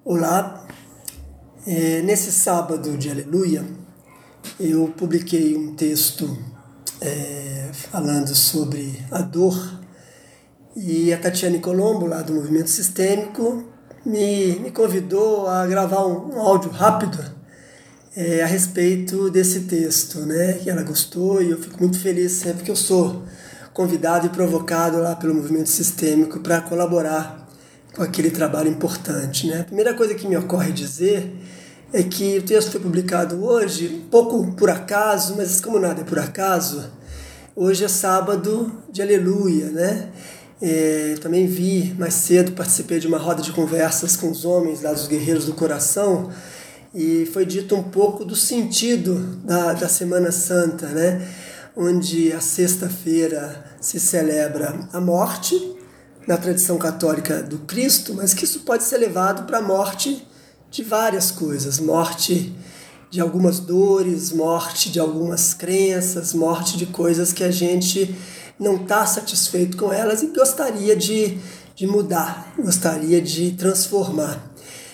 Olá, nesse sábado de Aleluia, eu publiquei um texto falando sobre a dor e a Tatiane Colombo, lá do Movimento Sistêmico, me convidou a gravar um áudio rápido a respeito desse texto, né? Que ela gostou e eu fico muito feliz sempre que eu sou convidado e provocado lá pelo Movimento Sistêmico para colaborar com aquele trabalho importante, né? A primeira coisa que me ocorre dizer é que o texto foi publicado hoje, um pouco por acaso, mas como nada é por acaso, hoje é sábado de Aleluia, né? Também vi mais cedo, participei de uma roda de conversas com os homens lá dos Guerreiros do Coração e foi dito um pouco do sentido da Semana Santa, né? Onde a sexta-feira se celebra a morte, na tradição católica do Cristo, mas que isso pode ser levado para a morte de várias coisas, morte de algumas dores, morte de algumas crenças, morte de coisas que a gente não está satisfeito com elas e gostaria de mudar, gostaria de transformar.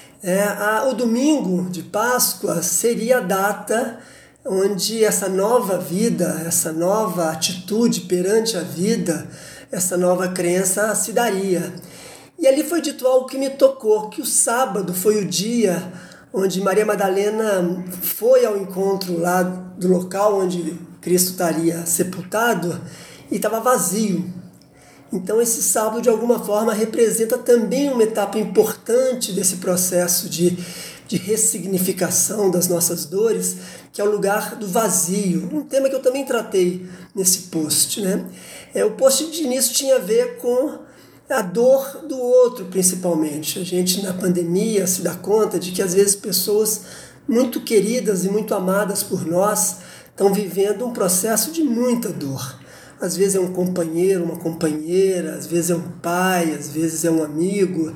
O domingo de Páscoa seria a data onde essa nova vida, essa nova atitude perante a vida, essa nova crença se daria. E ali foi dito algo que me tocou, que o sábado foi o dia onde Maria Madalena foi ao encontro lá do local onde Cristo estaria sepultado e estava vazio. Então esse sábado de alguma forma representa também uma etapa importante desse processo de ressignificação das nossas dores, que é o lugar do vazio, um tema que eu também tratei nesse post, né? O post de início tinha a ver com a dor do outro, principalmente. A gente na pandemia se dá conta de que às vezes pessoas muito queridas e muito amadas por nós estão vivendo um processo de muita dor. Às vezes é um companheiro, uma companheira, às vezes é um pai, às vezes é um amigo.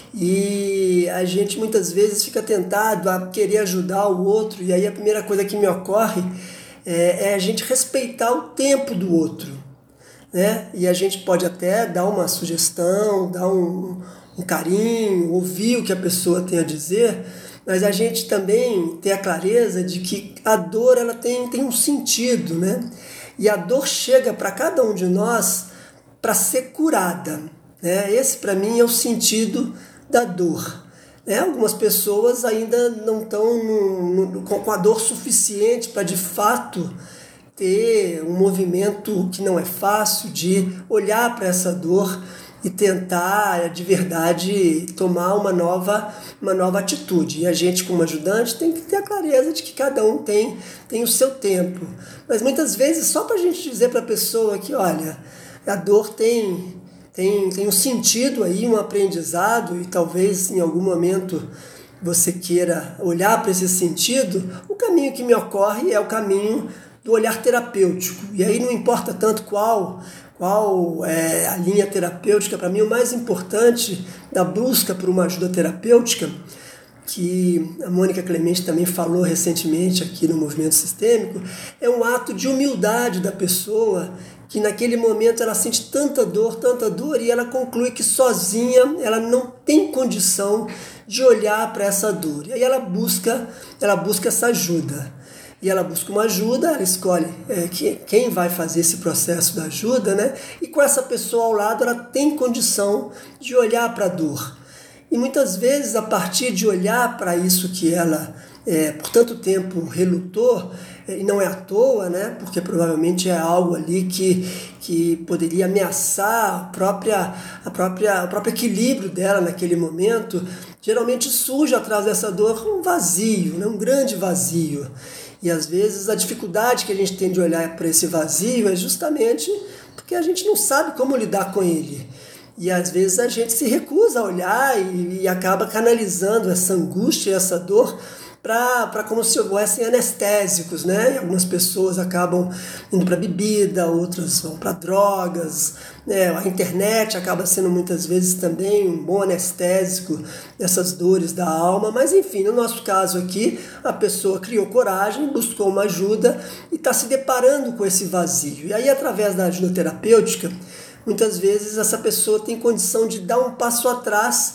E a gente muitas vezes fica tentado a querer ajudar o outro, e aí a primeira coisa que me ocorre é a gente respeitar o tempo do outro, né? E a gente pode até dar uma sugestão, dar um carinho, ouvir o que a pessoa tem a dizer, mas a gente também ter a clareza de que a dor ela tem um sentido, né? E a dor chega para cada um de nós para ser curada, né? Esse para mim é o sentido da dor. Algumas pessoas ainda não estão com a dor suficiente para de fato ter um movimento que não é fácil de olhar para essa dor e tentar de verdade tomar uma nova atitude. E a gente como ajudante tem que ter a clareza de que cada um tem o seu tempo. Mas muitas vezes só para a gente dizer para a pessoa que olha, a dor tem um sentido aí, um aprendizado, e talvez em algum momento você queira olhar para esse sentido, o caminho que me ocorre é o caminho do olhar terapêutico. E aí não importa tanto qual é a linha terapêutica, para mim o mais importante da busca por uma ajuda terapêutica, que a Mônica Clemente também falou recentemente aqui no Movimento Sistêmico, é um ato de humildade da pessoa, que naquele momento ela sente tanta dor, e ela conclui que sozinha ela não tem condição de olhar para essa dor. E aí ela busca essa ajuda. E ela busca uma ajuda, ela escolhe quem vai fazer esse processo da ajuda, né? E com essa pessoa ao lado ela tem condição de olhar para a dor. E muitas vezes, a partir de olhar para isso que ela por tanto tempo relutou, e não é à toa, né? Porque provavelmente é algo ali que poderia ameaçar o próprio equilíbrio dela naquele momento, geralmente surge atrás dessa dor um vazio, né? Um grande vazio. E às vezes a dificuldade que a gente tem de olhar para esse vazio é justamente porque a gente não sabe como lidar com ele. E às vezes a gente se recusa a olhar e acaba canalizando essa angústia, essa dor, para como se houvessem anestésicos, né? E algumas pessoas acabam indo para bebida, outras vão para drogas, né? A internet acaba sendo muitas vezes também um bom anestésico dessas dores da alma, mas enfim, no nosso caso aqui, a pessoa criou coragem, buscou uma ajuda e está se deparando com esse vazio. E aí, através da ajuda terapêutica, muitas vezes essa pessoa tem condição de dar um passo atrás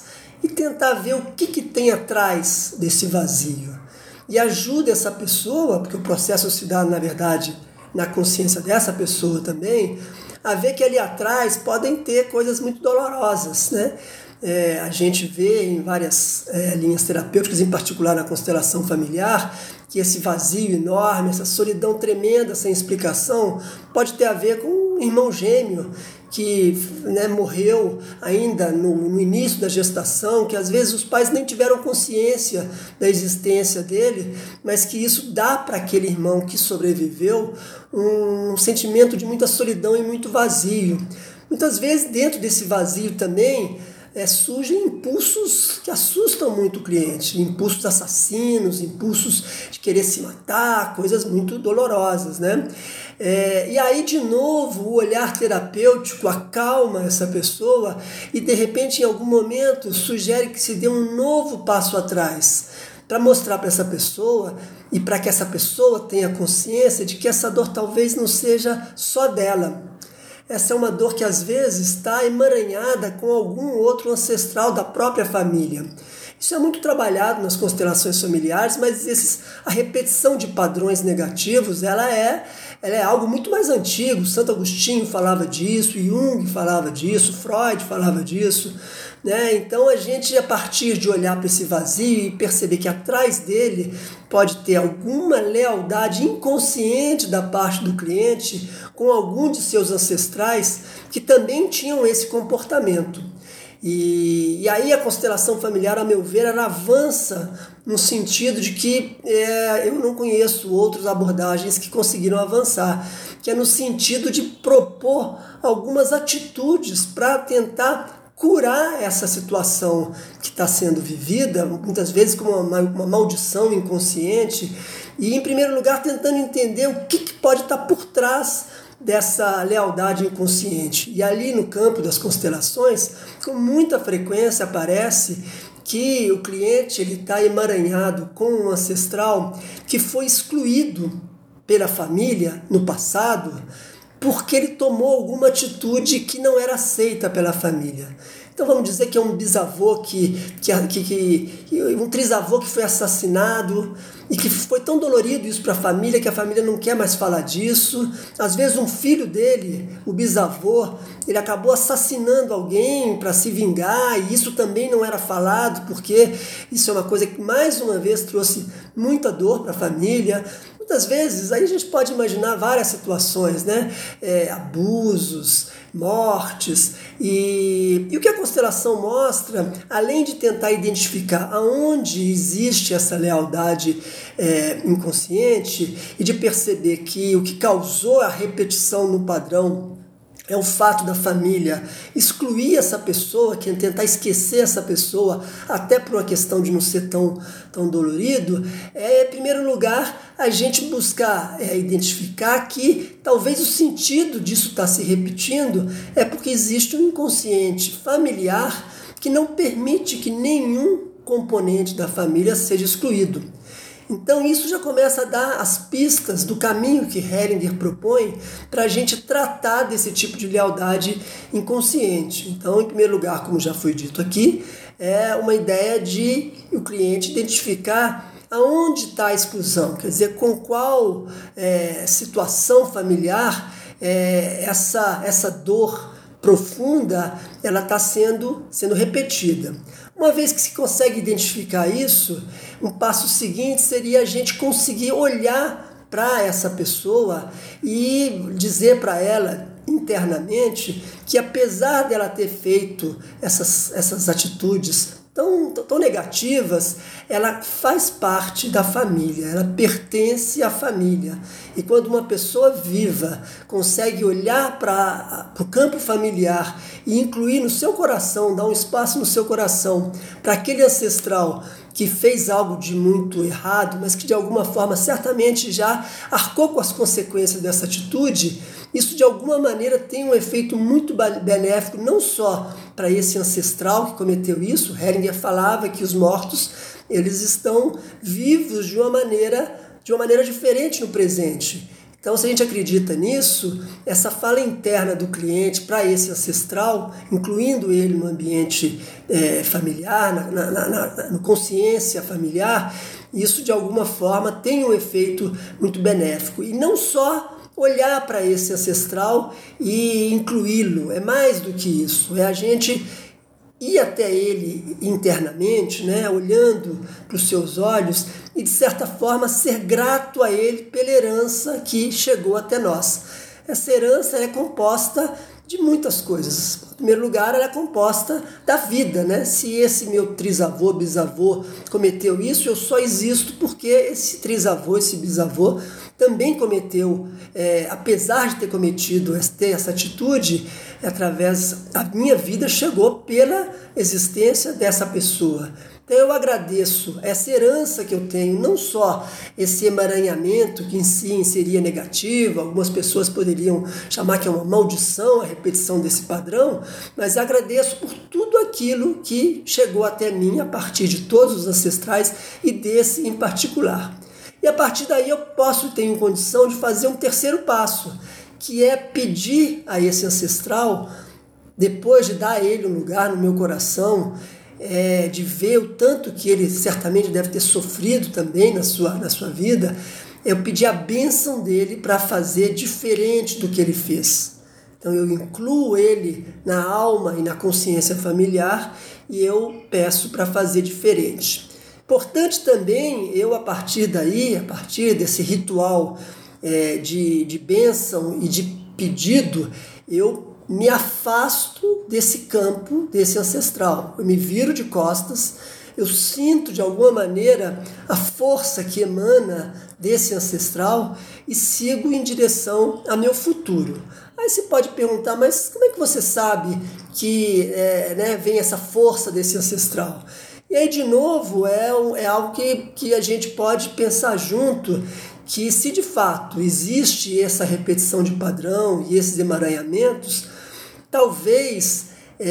e tentar ver o que tem atrás desse vazio. E ajuda essa pessoa, porque o processo se dá, na verdade, na consciência dessa pessoa também, a ver que ali atrás podem ter coisas muito dolorosas, né? A gente vê em várias linhas terapêuticas, em particular na constelação familiar, que esse vazio enorme, essa solidão tremenda, sem explicação, pode ter a ver com um irmão gêmeo que morreu ainda no início da gestação, que às vezes os pais nem tiveram consciência da existência dele, mas que isso dá para aquele irmão que sobreviveu um sentimento de muita solidão e muito vazio. Muitas vezes dentro desse vazio também surgem impulsos que assustam muito o cliente, impulsos assassinos, impulsos de querer se matar, coisas muito dolorosas, né? E aí, de novo, o olhar terapêutico acalma essa pessoa e, de repente, em algum momento, sugere que se dê um novo passo atrás para mostrar para essa pessoa e para que essa pessoa tenha consciência de que essa dor talvez não seja só dela. Essa é uma dor que às vezes está emaranhada com algum outro ancestral da própria família. Isso é muito trabalhado nas constelações familiares, mas a repetição de padrões negativos ela é algo muito mais antigo. Santo Agostinho falava disso, Jung falava disso, Freud falava disso, né? Então a gente, a partir de olhar para esse vazio e perceber que atrás dele pode ter alguma lealdade inconsciente da parte do cliente com algum de seus ancestrais que também tinham esse comportamento. E aí a constelação familiar, a meu ver, ela avança no sentido de que eu não conheço outras abordagens que conseguiram avançar, que é no sentido de propor algumas atitudes para tentar curar essa situação que está sendo vivida, muitas vezes como uma maldição inconsciente, e em primeiro lugar tentando entender o que pode estar por trás dessa lealdade inconsciente. E ali no campo das constelações, com muita frequência aparece que o cliente está emaranhado com um ancestral que foi excluído pela família no passado porque ele tomou alguma atitude que não era aceita pela família. Então vamos dizer que é um bisavô um trisavô que foi assassinado e que foi tão dolorido isso para a família que a família não quer mais falar disso. Às vezes um filho dele, o bisavô, ele acabou assassinando alguém para se vingar e isso também não era falado porque isso é uma coisa que mais uma vez trouxe muita dor para a família. Muitas vezes, aí a gente pode imaginar várias situações, né? Abusos, mortes, e o que a constelação mostra, além de tentar identificar aonde existe essa lealdade inconsciente e de perceber que o que causou a repetição no padrão é o fato da família excluir essa pessoa, que tentar esquecer essa pessoa, até por uma questão de não ser tão dolorido, em primeiro lugar, a gente buscar identificar que talvez o sentido disso estar se repetindo é porque existe um inconsciente familiar que não permite que nenhum componente da família seja excluído. Então isso já começa a dar as pistas do caminho que Hellinger propõe para a gente tratar desse tipo de lealdade inconsciente. Então, em primeiro lugar, como já foi dito aqui, é uma ideia de o cliente identificar aonde está a exclusão, quer dizer, com qual situação familiar essa dor profunda ela está sendo repetida. Uma vez que se consegue identificar isso, um passo seguinte seria a gente conseguir olhar para essa pessoa e dizer para ela internamente que apesar dela ter feito essas atitudes tão negativas, ela faz parte da família, ela pertence à família. E quando uma pessoa viva consegue olhar para o campo familiar e incluir no seu coração, dar um espaço no seu coração para aquele ancestral que fez algo de muito errado, mas que de alguma forma certamente já arcou com as consequências dessa atitude, isso de alguma maneira tem um efeito muito benéfico, não só para esse ancestral que cometeu isso. Hellinger falava que os mortos eles estão vivos de uma maneira diferente no presente. Então, se a gente acredita nisso, essa fala interna do cliente para esse ancestral, incluindo ele no ambiente familiar, na consciência familiar, isso de alguma forma tem um efeito muito benéfico. E não só olhar para esse ancestral e incluí-lo, é mais do que isso, é a gente ir até ele internamente, né, olhando para os seus olhos e, de certa forma, ser grato a ele pela herança que chegou até nós. Essa herança é composta de muitas coisas. Em primeiro lugar, ela é composta da vida, né? Se esse meu trisavô, bisavô cometeu isso, eu só existo porque esse trisavô, esse bisavô também cometeu, apesar de ter cometido essa atitude, a minha vida chegou pela existência dessa pessoa. Então eu agradeço essa herança que eu tenho, não só esse emaranhamento que em si seria negativo, algumas pessoas poderiam chamar que é uma maldição a repetição desse padrão, mas agradeço por tudo aquilo que chegou até mim a partir de todos os ancestrais e desse em particular. E a partir daí eu tenho condição de fazer um terceiro passo, que é pedir a esse ancestral, depois de dar a ele um lugar no meu coração, de ver o tanto que ele certamente deve ter sofrido também na sua vida, eu pedir a bênção dele para fazer diferente do que ele fez. Então eu incluo ele na alma e na consciência familiar e eu peço para fazer diferente. Importante também eu, a partir desse ritual de bênção e de pedido, eu me afasto desse campo, desse ancestral. Eu me viro de costas, eu sinto de alguma maneira a força que emana desse ancestral e sigo em direção ao meu futuro. Aí você pode perguntar, mas como é que você sabe que vem essa força desse ancestral? E aí, de novo, é algo que a gente pode pensar junto, que se de fato existe essa repetição de padrão e esses emaranhamentos, talvez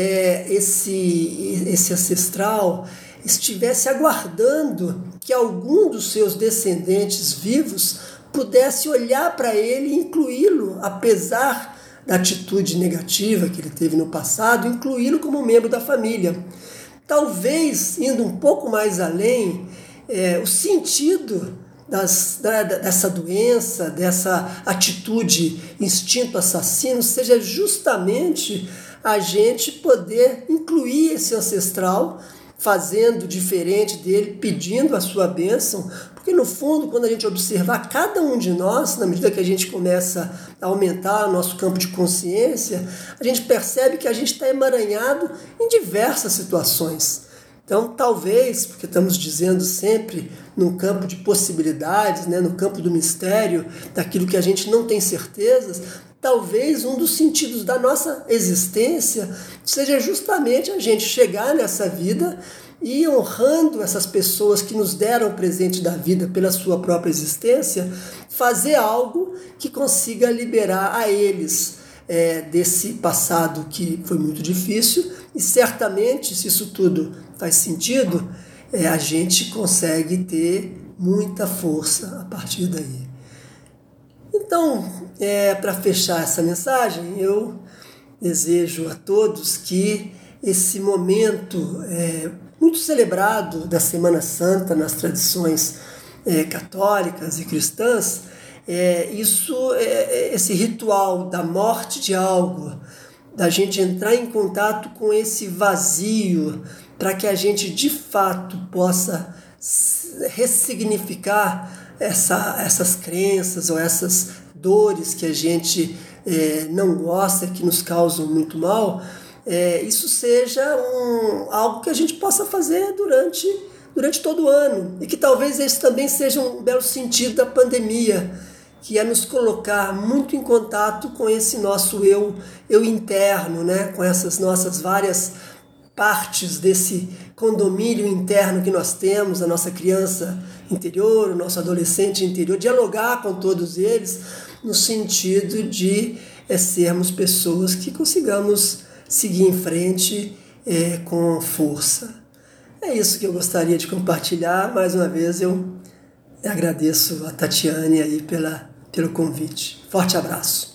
esse ancestral estivesse aguardando que algum dos seus descendentes vivos pudesse olhar para ele e incluí-lo, apesar da atitude negativa que ele teve no passado, incluí-lo como membro da família. Talvez, indo um pouco mais além, o sentido dessa doença, dessa atitude instinto assassino, seja justamente a gente poder incluir esse ancestral, fazendo diferente dele, pedindo a sua bênção, porque no fundo, quando a gente observar cada um de nós, na medida que a gente começa a aumentar o nosso campo de consciência, a gente percebe que a gente está emaranhado em diversas situações. Então, talvez, porque estamos dizendo sempre num campo de possibilidades, no campo do mistério, daquilo que a gente não tem certezas, talvez um dos sentidos da nossa existência seja justamente a gente chegar nessa vida e honrando essas pessoas que nos deram o presente da vida pela sua própria existência, fazer algo que consiga liberar a eles desse passado que foi muito difícil, e certamente, se isso tudo faz sentido, a gente consegue ter muita força a partir daí. Então, para fechar essa mensagem, eu desejo a todos que esse momento muito celebrado da Semana Santa nas tradições católicas e cristãs, esse ritual da morte de algo, da gente entrar em contato com esse vazio, para que a gente de fato possa ressignificar essas crenças ou essas dores que a gente não gosta, que nos causam muito mal, isso seja algo que a gente possa fazer durante todo o ano, e que talvez esse também seja um belo sentido da pandemia, que é nos colocar muito em contato com esse nosso eu interno, com essas nossas várias partes desse condomínio interno que nós temos, a nossa criança interior, o nosso adolescente interior, dialogar com todos eles no sentido de sermos pessoas que consigamos seguir em frente com força. É isso que eu gostaria de compartilhar. Mais uma vez eu agradeço a Tatiane aí pela pelo convite. Forte abraço.